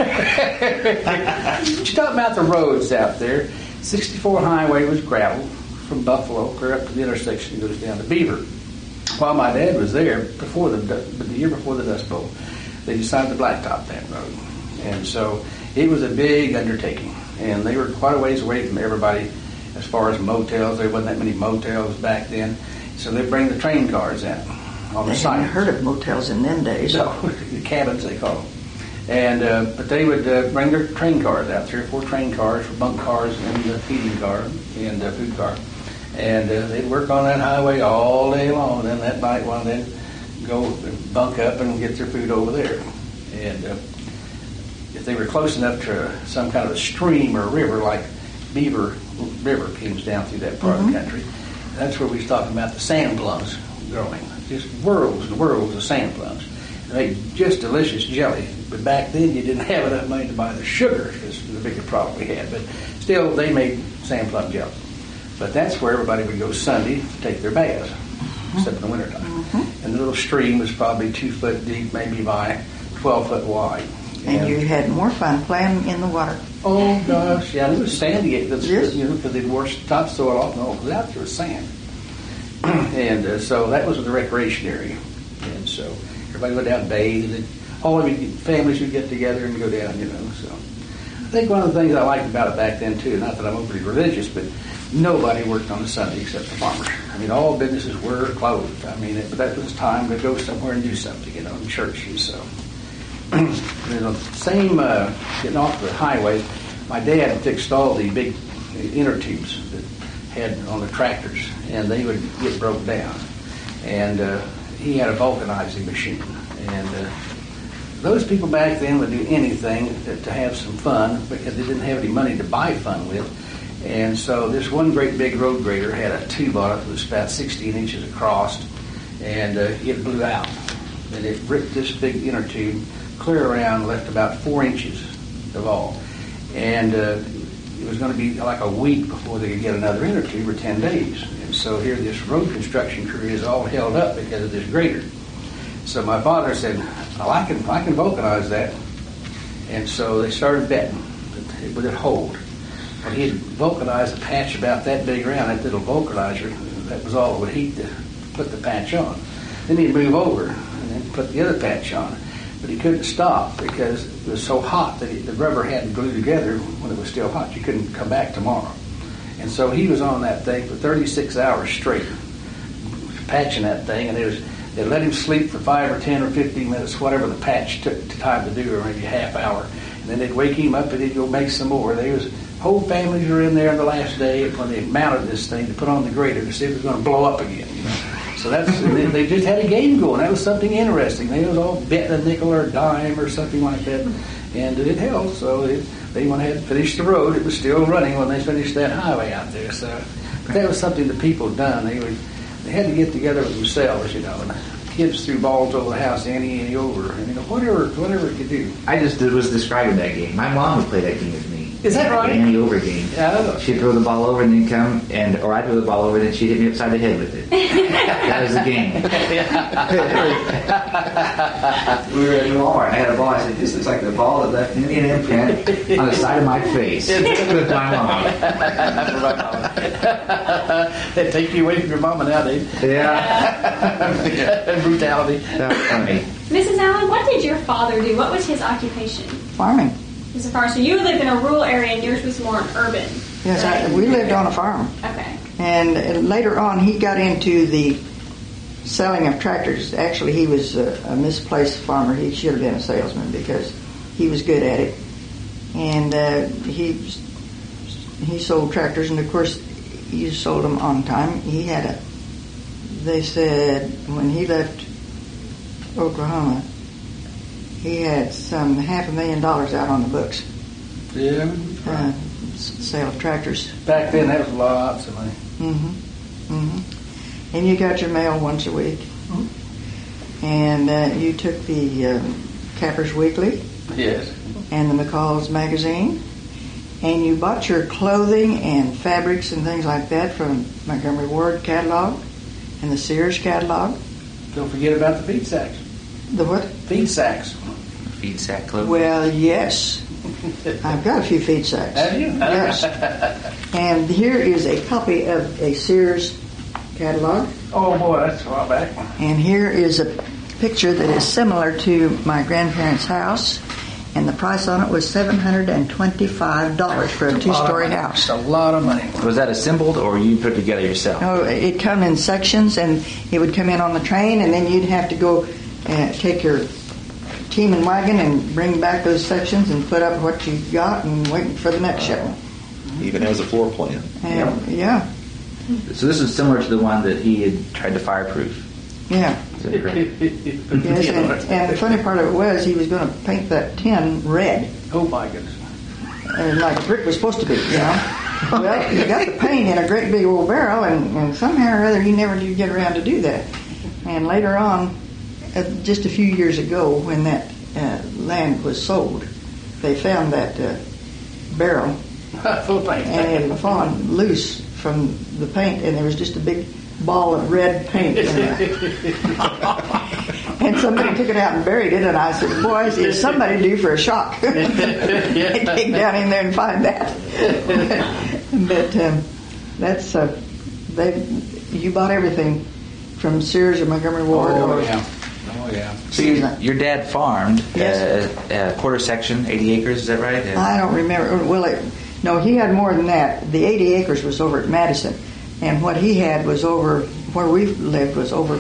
She's talking about the roads out there. sixty-four Highway was gravel from Buffalo clear up to the intersection that goes down to Beaver. While my dad was there, before the the year before the Dust Bowl, they decided to blacktop that road. And so it was a big undertaking. And they were quite a ways away from everybody as far as motels. There wasn't that many motels back then. So they bring the train cars out on the I site. hadn't heard of motels in them days. So, the cabins they call them. And, uh, but they would uh, bring their train cars out, three or four train cars, bunk cars, and the feeding car, and the food car. And uh, they'd work on that highway all day long. And then that night, one they'd go and bunk up and get their food over there. And uh, if they were close enough to some kind of a stream or a river, like Beaver River comes down through that part Mm-hmm. of the country, that's where we was talking about the sand plums growing. Just whirls and whirls of sand plums. They made just delicious jelly. But back then, you didn't have enough money to buy the sugar. This was the bigger problem we had. But still, they made sand plum jelly. But that's where everybody would go Sunday to take their baths, except in the wintertime. Mm-hmm. And the little stream was probably two foot deep, maybe by twelve foot wide. And, and you had more fun playing in the water. Oh, gosh, yeah. It was sandy. It was, yes. You know, because they'd washed topsoil off and all it was out there was sand. and uh, so that was the recreation area. And so everybody went down and bathed. And all of you families would get together and go down, you know. So I think one of the things I liked about it back then, too, not that I'm overly religious, but nobody worked on a Sunday except the farmers. I mean, all businesses were closed. I mean, it, but that was time to go somewhere and do something, you know, in church. And so, you know, same uh, getting off the highway, my dad fixed all the big inner tubes that had on the tractors, and they would get broke down. And uh, he had a vulcanizing machine. And uh, those people back then would do anything to, to have some fun because they didn't have any money to buy fun with. And so this one great big road grader had a tube on it that was about sixteen inches across, and uh, it blew out. And it ripped this big inner tube clear around, left about four inches of all. And uh, it was going to be like a week before they could get another inner tube, or ten days. And so here this road construction crew is all held up because of this grader. So my father said, well, I can, I can vulcanize that. And so they started betting that it would hold. Well, he had vulcanized a patch about that big around, that little vulcanizer. That was all it would heat to put the patch on. Then he'd move over and then put the other patch on. But he couldn't stop because it was so hot that it, the rubber hadn't glued together when it was still hot. You couldn't come back tomorrow. And so he was on that thing for thirty-six hours straight, patching that thing. And it was, they let him sleep for five or ten or fifteen minutes, whatever the patch took time to do, or maybe a half hour. And then they'd wake him up and he'd go make some more. They was whole families were in there on the last day when they mounted this thing to put on the grader to see if it was going to blow up again. You know? So that's they, they just had a game going. That was something interesting. They was all betting a nickel or a dime or something like that, and it held. So it, they went ahead and finished the road. It was still running when they finished that highway out there. So but that was something the people had done. They would they had to get together with themselves, you know. And the kids threw balls over the house, ante ante over, and you know whatever whatever it could do. I just did, was describing that game. My mom would play that game with me. Is that right? Ante over game. Yeah, I know. She'd throw the ball over and then come, and or I'd throw the ball over and then she'd hit me upside the head with it. That was the game. We were at Walmart. I had a ball. I said, "This looks like the ball that left Indian imprint on the side of my face." With my mom. They take you away from your mama nowadays. Yeah. And brutality. That was funny. Missus Allen, what did your father do? What was his occupation? Farming. As far as so you lived in a rural area and yours was more urban. Yes, right? I, we lived on a farm. Okay. And later on, he got into the selling of tractors. Actually, he was a, a misplaced farmer. He should have been a salesman because he was good at it. And uh, he he sold tractors, and of course, he sold them on time. He had a. They said when he left Oklahoma, he had some half a million dollars out on the books. Yeah. Uh, sale of tractors. Back then, that was lots of money. Mm-hmm. Mm-hmm. And you got your mail once a week. Mm-hmm. And uh, you took the uh, Cappers Weekly. Yes. And the McCall's magazine. And you bought your clothing and fabrics and things like that from Montgomery Ward catalog and the Sears catalog. Don't forget about the feed sacks. The what? Feed sacks. Feed sack clothing. Well, yes. I've got a few feed sacks. Have you? Yes. And here is a copy of a Sears catalog. Oh, boy, that's a while back. And here is a picture that is similar to my grandparents' house. And the price on it was seven hundred twenty-five dollars for a two-story house. That's a lot of money. Was that assembled or you put it together yourself? Oh, it come in sections, and it would come in on the train, and then you'd have to go uh, take your team and wagon and bring back those sections and put up what you got and wait for the next shipment. Even has a floor plan. And, yeah. So this is similar to the one that he had tried to fireproof. Yeah. Is that correct? Yes, and, and the funny part of it was he was going to paint that tin red. Oh, my goodness. Uh, like a brick was supposed to be, you know. Well, he got the paint in a great big old barrel, and, and somehow or other he never did get around to do that. And later on, uh, just a few years ago, when that uh, land was sold, they found that uh, barrel Full of paint. and it had fallen loose from the paint, and there was just a big ball of red paint in there. And somebody took it out and buried it, and I said, boys, is somebody due for a shock? They dig down in there and find that. But um, that's, uh, they. You bought everything from Sears or Montgomery Ward? Oh, or, yeah. Oh, yeah. So your, your dad farmed Yes. uh, a quarter section, eighty acres, is that right? Uh, I don't remember. Well, it, no, he had more than that. The eighty acres was over at Madison, and what he had was over where we lived was over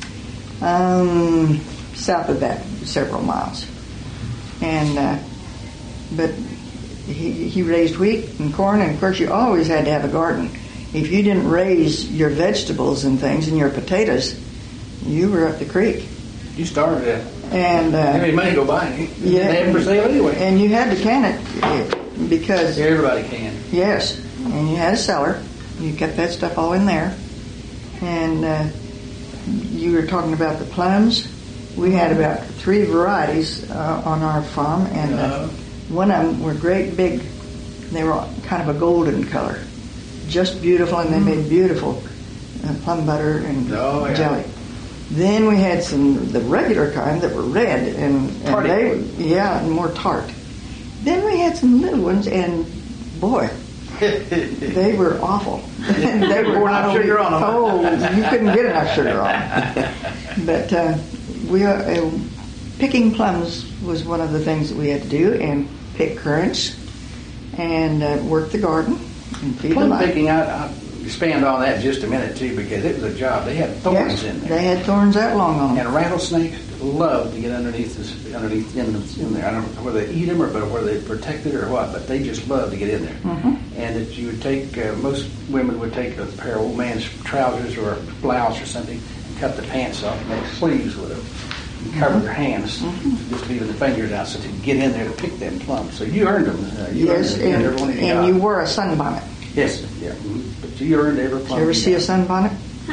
um, south of that, several miles. And uh, but he he raised wheat and corn, and of course you always had to have a garden. If you didn't raise your vegetables and things and your potatoes, you were up the creek. You started it. And uh, How many money go buy it? yeah, They have for sale anyway. and you had to can it because Everybody can. yes, and you had a cellar. You kept that stuff all in there. And uh, you were talking about the plums. We had about three varieties uh, on our farm, and uh, Uh-huh. one of them were great big. They were kind of a golden color, just beautiful, and they made beautiful uh, plum butter and Oh, yeah. jelly. Then we had some the regular kind that were red and, and Tarty. they yeah and more tart. Then we had some little ones, and boy, they were awful. They were Pouring enough not sugar only- on them. Oh, you couldn't get enough sugar on them. But uh, we uh, picking plums was one of the things that we had to do, and pick currants, and uh, work the garden and feed the Plum life. picking, I, I'll expand on that in just a minute, too, because it was a job. They had thorns Yes, in there. they had thorns that long on them. And rattlesnakes love to get underneath this, underneath in, in there. I don't know whether they eat them or but whether they protect it or what, but they just love to get in there. Mm-hmm. And that you would take, uh, most women would take a pair of old man's trousers or a blouse or something and cut the pants off and make sleeves with them. And cover their hands, Mm-hmm. just leaving the fingers out so to get in there to pick them plums. So you earned them. Uh, you Yes, earned them. and, Every one of you and got. you wore a sunbonnet. Yes, yeah. mhm. But you earned every plum. Did you ever see a got. sunbonnet?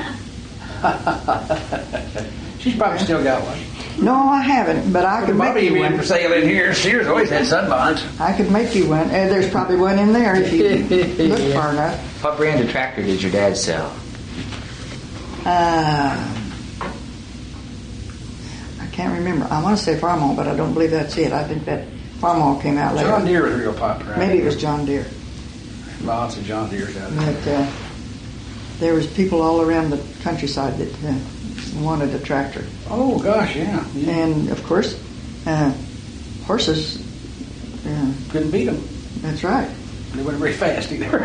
She's probably still got one. No, I haven't, but I could make Bobby, you you one. for sale in here. Sears always had sunbonds. I could make you one. Uh, there's probably one in there if you look far enough. What brand of tractor did your dad sell? Uh, I can't remember. I want to say Farmall, but I don't believe that's it. I think that Farmall came out later. John Deere was real popular. Maybe it was John Deere. Lots of John Deere's out there. But uh, there was people all around the countryside that uh, wanted a tractor. Oh, gosh, yeah. You And, of course, uh, horses, uh, couldn't beat them. that's right. They weren't very fast either.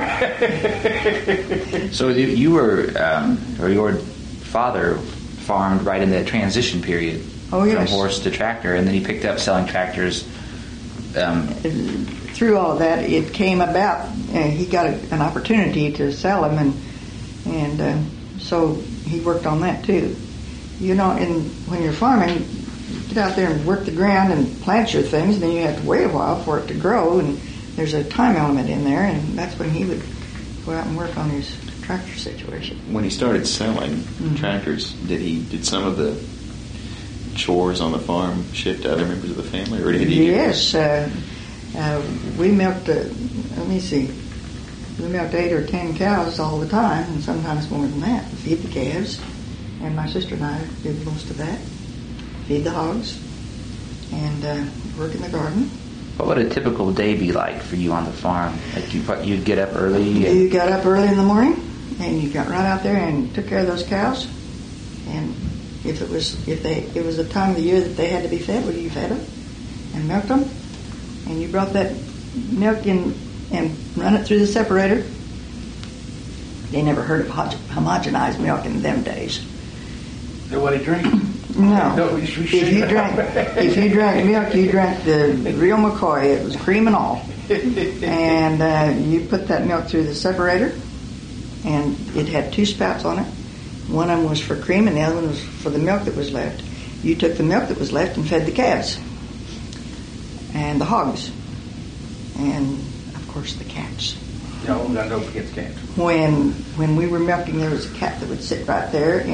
So you, you were, um, or your father farmed right in that transition period Oh, yes. from horse to tractor, and then he picked up selling tractors. Um, Through all of that, it came about. Uh, he got a, an opportunity to sell them, and and uh, so he worked on that too. You know, and when you're farming, you get out there and work the ground and plant your things, and then you have to wait a while for it to grow, and there's a time element in there, and that's when he would go out and work on his tractor situation. When he started selling tractors, did he did some of the chores on the farm shift to other members of the family, or did he? Yes, uh, uh, we milked. Uh, let me see. We milked eight or ten cows all the time, and sometimes more than that. Feed the calves, and my sister and I did most of that. Feed the hogs, and uh, work in the garden. what would a typical day be like for you on the farm? Like you, what, you'd get up early. And, You got up early in the morning, and you got right out there and took care of those cows. And if it was if they it was the time of the year that they had to be fed, well, you fed them and milked them, and you brought that milk in and run it through the separator. They never heard of hog- homogenized milk in them days. Nobody drink. No. No, we If should- you drank if you drank milk, you drank the real McCoy. It was cream and all. And uh, you put that milk through the separator, and it had two spouts on it. One of them was for cream, and the other one was for the milk that was left. You took the milk that was left and fed the calves, and the hogs, and of course the cats. No, no, don't forget the cats. When when we were milking, there was a cat that would sit right there, and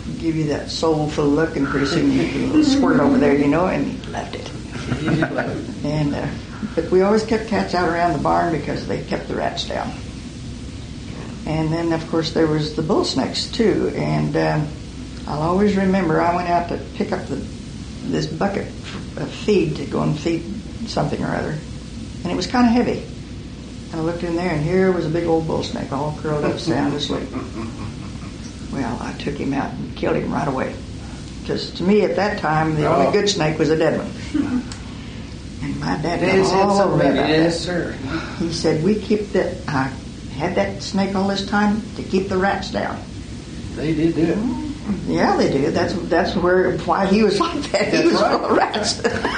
give you that soulful look, and pretty soon you get a little squirt over there, you know, and he left it. And uh, but we always kept cats out around the barn because they kept the rats down. And then, of course, there was the bull snakes too. And um, I'll always remember I went out to pick up the this bucket of feed to go and feed something or other, and it was kind of heavy. And I looked in there, and here was a big old bull snake all curled up, sound asleep. Well, I took him out and killed him right away. Because to me at that time, the Oh. only good snake was a dead one. And my dad It is, got all it's over me something, about yes, that. sir. He said, we keep that, I had that snake all this time to keep the rats down. They did do it. Yeah, they do. That's that's where why he was like that. He That's was right. full of rats.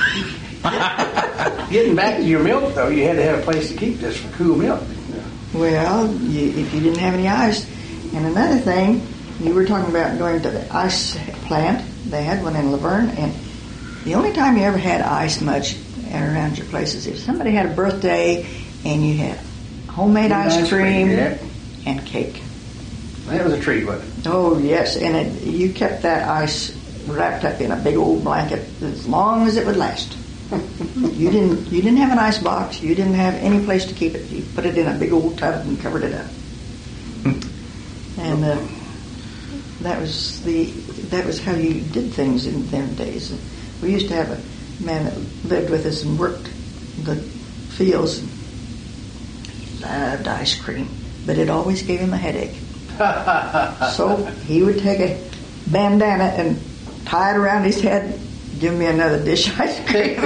Getting back to your milk, though, you had to have a place to keep this for cool milk. Well, you, if you didn't have any ice. And another thing, you were talking about going to the ice plant. They had one in Laverne, and the only time you ever had ice much around your place is if somebody had a birthday and you had homemade ice, Ice cream, cream, yeah. and cake. That was a treat, wasn't it? Oh, yes, and it, you kept that ice wrapped up in a big old blanket as long as it would last. You didn't you didn't have an ice box. You didn't have any place to keep it. You put it in a big old tub and covered it up. And uh, that was the that was how you did things in them days. We used to have a man that lived with us and worked the fields. He loved ice cream, but it always gave him a headache. So he would take a bandana and tie it around his head, give me another dish of ice cream.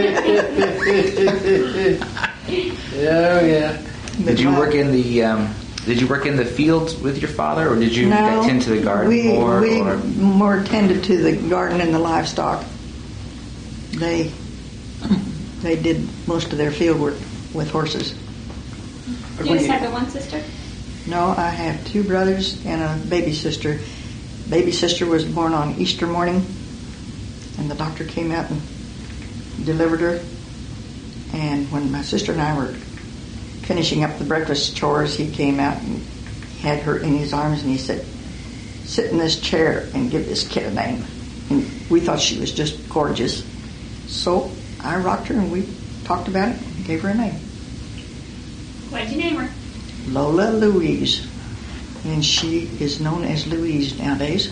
Oh, yeah. Did you work in the um, Did you work in the fields with your father, or did you No, tend to the garden we, more? we or? more tended to the garden and the livestock. They they did most of their field work with horses. Do you just have the one sister? No, I have two brothers and a baby sister. Baby sister was born on Easter morning, and the doctor came out and delivered her. And when my sister and I were finishing up the breakfast chores, he came out and had her in his arms, and he said, "Sit in this chair and give this kid a name." And we thought she was just gorgeous. So I rocked her, and we talked about it and gave her a name. What did you name her? Lola Louise. And she is known as Louise nowadays.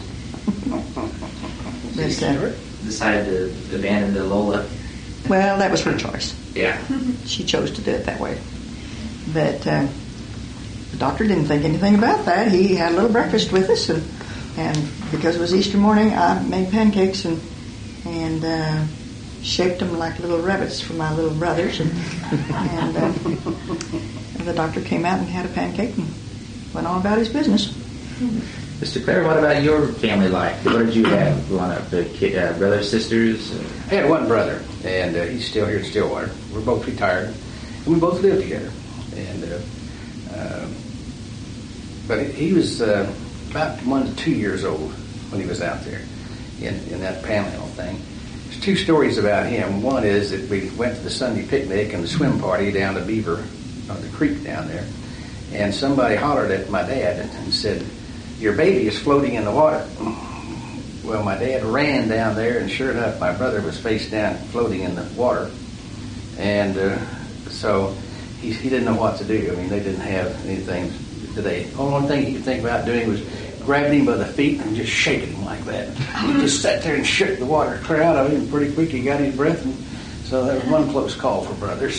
But, uh, Decided to abandon the Lola. well, that was her choice. Yeah. She chose to do it that way. But uh, the doctor didn't think anything about that. He had a little breakfast with us, and, and because it was Easter morning, I made pancakes and and uh, shaped them like little rabbits for my little brothers. And, and, uh, and the doctor came out and had a pancake and went on about his business. Mister Clare, what about your family life? What did you have? One of the kid, uh, brothers, sisters? Uh, I had one brother, and uh, he's still here in Stillwater. We're both retired, and we both live together. And uh, uh, but he was uh, about one to two years old when he was out there in, in that panhandle thing. There's two stories about him. One is that we went to the Sunday picnic and the swim party down to Beaver, on the creek down there, and somebody hollered at my dad and said, "Your baby is floating in the water." Well, my dad ran down there, and sure enough, my brother was face down, floating in the water. And uh, so he, he didn't know what to do. I mean, they didn't have anything today. The only thing he could think about doing was grabbing him by the feet and just shaking him like that. He just sat there and shook the water clear out of him, and pretty quick he got his breath. And so that was one close call for brothers.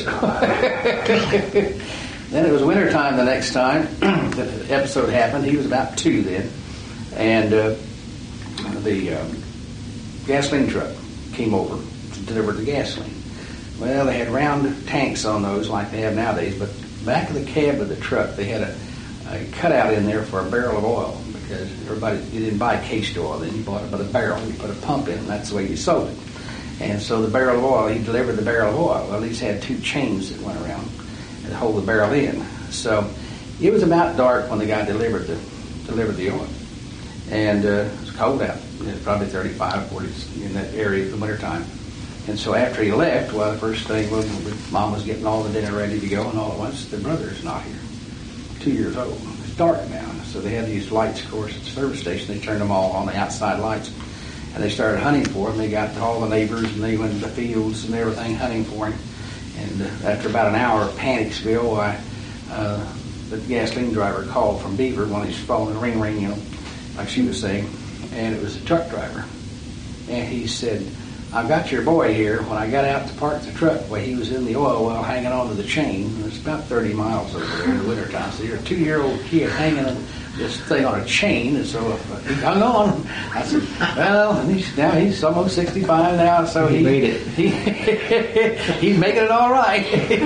Then it was wintertime the next time the episode happened. He was about two then. And uh, the um, gasoline truck came over to deliver the gasoline. Well, they had round tanks on those like they have nowadays, but back of the cab of the truck, they had a, a cutout in there for a barrel of oil, because everybody, you didn't buy cased oil then. You bought it by the barrel. You put a pump in, and that's the way you sold it. And so the barrel of oil, he delivered the barrel of oil. Well, these had two chains that went around and hold the barrel in. So it was about dark when the guy delivered the delivered the oil. And uh, it was cold out. It was probably thirty-five, forty in that area in the wintertime. And so after he left, well, the first thing was Mom was getting all the dinner ready to go, and all at once the brother's not here. Two years old. It's dark now. So they had these lights, of course, at the service station. They turned them all on, the outside lights. And they started hunting for him. They got to all the neighbors, and they went to the fields and everything hunting for him. And uh, after about an hour of Panicsville, I, uh, the gasoline driver called from Beaver when he's following ring ring, you know, like she was saying. And it was a truck driver. And he said, "I've got your boy here. When I got out to park the truck, well, he was in the oil well hanging onto the chain. And it's about thirty miles over there in the wintertime. So you're a two-year-old kid hanging on this thing on a chain." And so uh, he hung on. I said, "Well," and he's, now he's almost sixty-five now, so He he made it. He, he's making it all right.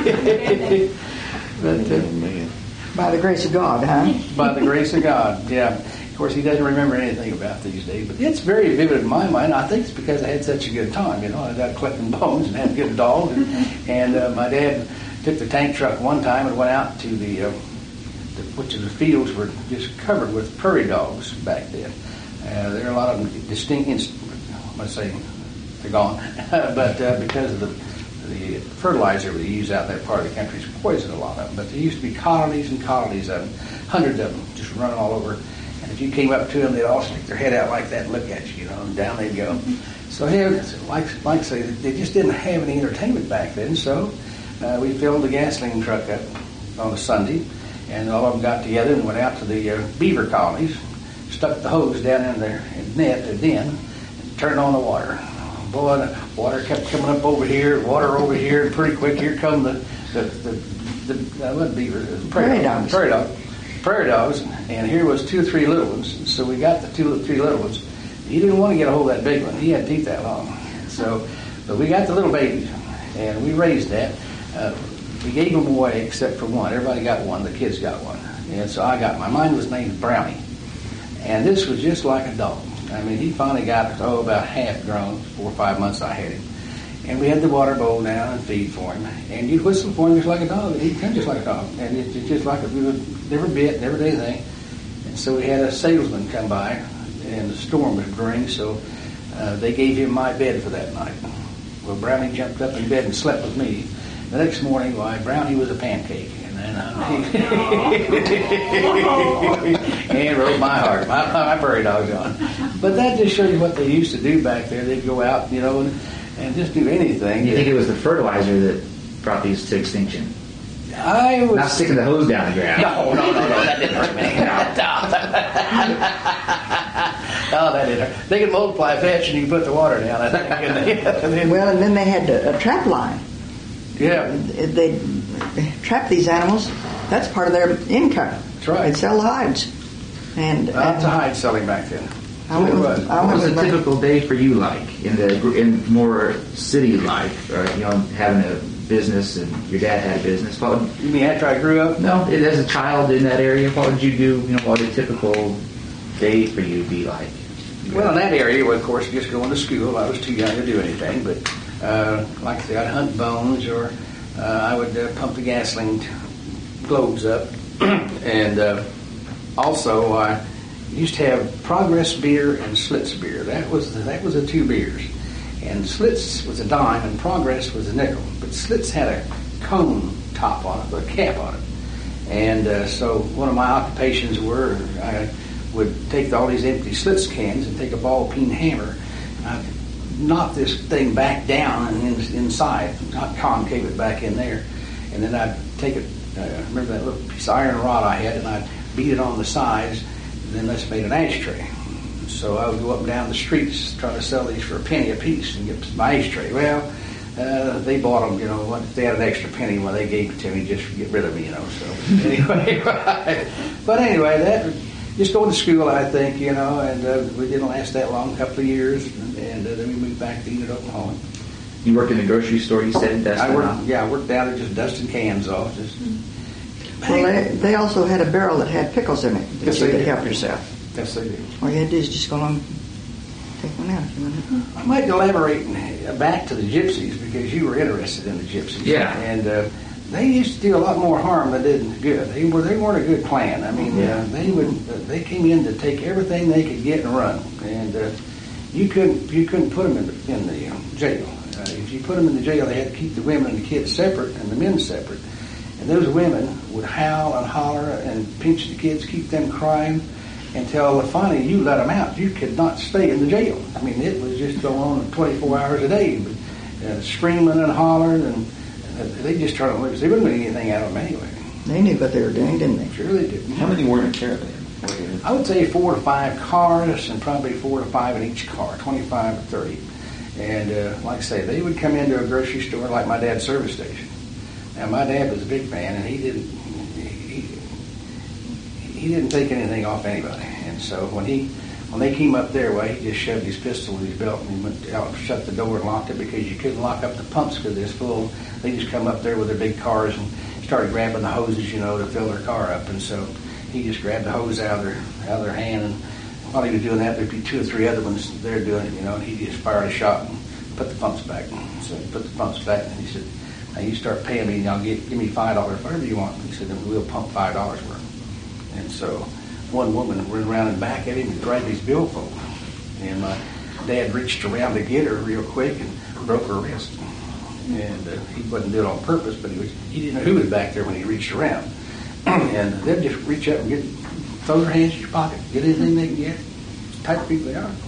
But, uh, Oh, man. By the grace of God, huh? by the grace of God, yeah. Of course, he doesn't remember anything about these days, but it's very vivid in my mind. I think it's because I had such a good time. You know, I got collecting bones and had a good dog, and, and uh, my dad took the tank truck one time and went out to the, uh, the which of the fields were just covered with prairie dogs back then. Uh, there are a lot of them distinct. Let's say they're gone, but uh, because of the the fertilizer they use out in that part of the country is poisoned a lot of them. But there used to be colonies and colonies of them, hundreds of them, just running all over. And if you came up to them, they'd all stick their head out like that and look at you, you know, and down they'd go. So here, like like I say, they just didn't have any entertainment back then. So uh, we filled the gasoline truck up on a Sunday, and all of them got together and went out to the uh, beaver colonies, stuck the hose down in their net, their den, and turned on the water. Boy, the water kept coming up over here, water over here, and pretty quick here come the the the, the uh, what beaver, the prairie, Prairie dogs. prairie dogs, prairie dogs, and here was two or three little ones. So we got the two or three little ones. He didn't want to get a hold of that big one. He had teeth that long. So, but we got the little babies, and we raised that. Uh, we gave them away except for one. Everybody got one. The kids got one, and so I got mine. Mine was named Brownie, and this was just like a dog. I mean, he finally got, oh, about half grown, four or five months I had him. And we had the water bowl down and feed for him. And you'd whistle for him just like a dog. He'd come just like a dog. And it's it, just like, a, we would never bit, never did anything. And so we had a salesman come by, and the storm was brewing, so uh, they gave him my bed for that night. Well, Brownie jumped up in bed and slept with me. The next morning, why, Brownie was a pancake. And then I and broke my heart. My, my prairie dog's gone. But that just shows you what they used to do back there. They'd go out, you know, and, and just do anything. You think it was the fertilizer that brought these to extinction? I was Not sticking the hose down the ground. No, no, no, no, that didn't hurt me. No, no, that didn't hurt. They can multiply fast and you can put the water down, I think. And then, Well, and then they had a, a trap line. yeah, They trap these animals. That's part of their income. That's right. They'd sell the hides. And, lots and of hide selling back then. I went It with, was. I What went was a with my- typical day for you like in the in more city life, or you know, having a business and your dad had a business? What would, You mean after I grew up? no, as a child in that area, what would you do? You know, what would a typical day for you be like? Well, in that area, well, of course, just going to school. I was too young to do anything, but uh, like I said, I'd hunt bones, or uh, I would uh, pump the gasoline t- globes up, and uh, also I used to have Progress beer and Slits beer. That was the, that was the two beers, and Slits was a dime, and Progress was a nickel. But Slits had a cone top on it, with a cap on it, and uh, so one of my occupations were I would take all these empty Slits cans and take a ball peen hammer, and I'd knock this thing back down and in, inside, not concave it back in there, and then I'd take it. Uh, remember that little piece of iron rod I had, and I'd beat it on the sides, and then that's made an ashtray. So I would go up and down the streets trying to sell these for a penny a piece and get my ashtray. Well, uh, they bought them, you know, what, if they had an extra penny, well, they gave it to me just to get rid of me, you know. So anyway, but anyway, that just going to school, I think, you know, and uh, we didn't last that long, a couple of years, and, and uh, then we moved back to Enid, Oklahoma. You worked in the grocery store, you said, that's I worked, yeah, I worked down there just dusting cans off. Just, Well, they, they also had a barrel that had pickles in it that Yes, you they could did. help yourself. yes, they did. All you had to do is just go along and take one out if you wanted. I might elaborate back to the gypsies because you were interested in the gypsies. Yeah. And uh, they used to do a lot more harm than did good. They were they weren't a good plan. I mean, Yeah. uh, they would uh, they came in to take everything they could get and run, and uh, you couldn't you couldn't put them in the, in the um, jail. Uh, if you put them in the jail, they had to keep the women and the kids separate and the men separate. And those women would howl and holler and pinch the kids, keep them crying, until finally you let them out. You could not stay in the jail. I mean, it was just go on twenty-four hours a day, but, uh, screaming and hollering, and uh, they just turned them loose. They wouldn't get anything out of them anyway. They knew what they were doing, didn't they? Sure they did. How many were in a caravan? I would say four to five cars, and probably four to five in each car, twenty-five to thirty. And uh, like I say, they would come into a grocery store like my dad's service station. Now, my dad was a big man, and he didn't he, he didn't take anything off anybody. And so when he when they came up there, well, he just shoved his pistol in his belt and he went out, shut the door, and locked it because you couldn't lock up the pumps because they're full. They just come up there with their big cars and started grabbing the hoses, you know, to fill their car up. And so he just grabbed the hose out of their out of their hand, and while he was doing that, there'd be two or three other ones there doing it, you know, and he just fired a shot and put the pumps back. So he put the pumps back, and he said, now you start paying me, and I'll give, give me five dollars, whatever you want. He said, then we'll pump five dollars worth. And so one woman ran around and back at him and grabbed his billfold. And my dad reached around to get her real quick and broke her wrist. And uh, he wasn't doing it on purpose, but he was, he didn't know who was back there when he reached around. And they'd just reach up and get, throw their hands in your pocket, get anything they can get. The type of people they are.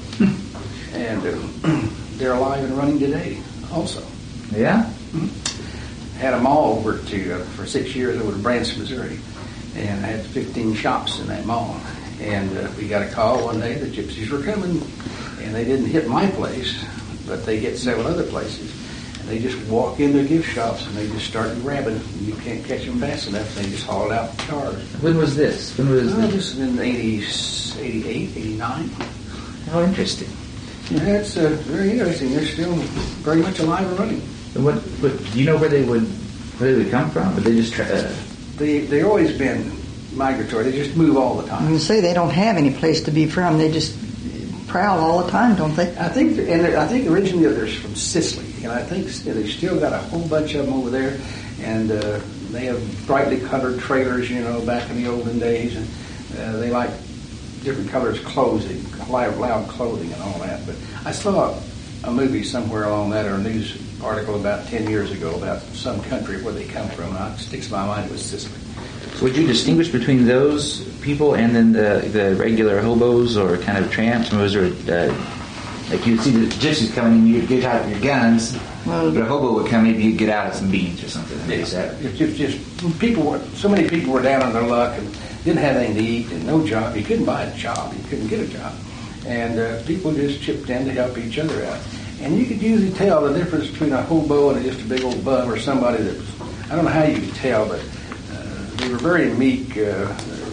And uh, they're alive and running today also. Yeah? Mm-hmm. Had a mall over to, uh, for six years over to Branson, Missouri. And I had fifteen shops in that mall. And uh, we got a call one day, the gypsies were coming. And they didn't hit my place, but they hit several other places. And they just walk in their gift shops and they just start grabbing. You can't catch them fast enough. They just haul it out the cars. When was this? When was Oh, this? this is in eighty, eighty-eight, eighty-nine. How interesting. Yeah, it's uh, very interesting. They're still very much alive and running. What, what, do you know where they would where they would come from? Would they just try, uh, They they always been migratory. They just move all the I'm time. going to say they don't have any place to be from. They just prowl all the time, don't they? I think, and they're- I think originally they're from Sicily, and I think they still got a whole bunch of them over there, and uh, they have brightly colored trailers, you know, back in the olden days, and uh, they like different colors clothes, loud, loud clothing and all that. But I saw a movie somewhere along that, or a news article about ten years ago about some country where they come from, and it sticks in my mind it was Sicily. would you distinguish between those people and then the the regular hobos or kind of tramps? Or was there, uh, like you'd see the gypsies coming in, you'd get out your guns, Well, but a hobo would come, maybe you'd get out of some beans or something. Yes, Is that- it's just, just people. Were, so many people were down on their luck and didn't have anything to eat and no job. You couldn't buy a job. You couldn't get a job, and uh, people just chipped in to help each other out. And you could usually tell the difference between a hobo and just a big old bum or somebody that was. I don't know how you could tell, but uh, they were very meek uh,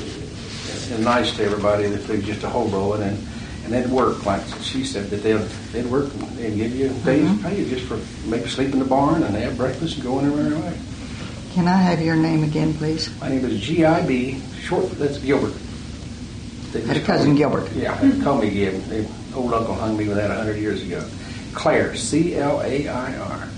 and nice to everybody. If they were just a hobo, and then and they'd work like she said that they'd they'd work and give you a day's Mm-hmm. pay just for maybe sleep in the barn and have breakfast and go on their merry way. Can I have your name again, please? My name is G I B, short, that's Gilbert. They Had a just call cousin me- Gilbert. Yeah, they call me Gib. They, old uncle hung me with that a hundred years ago. Claire, C L A I R.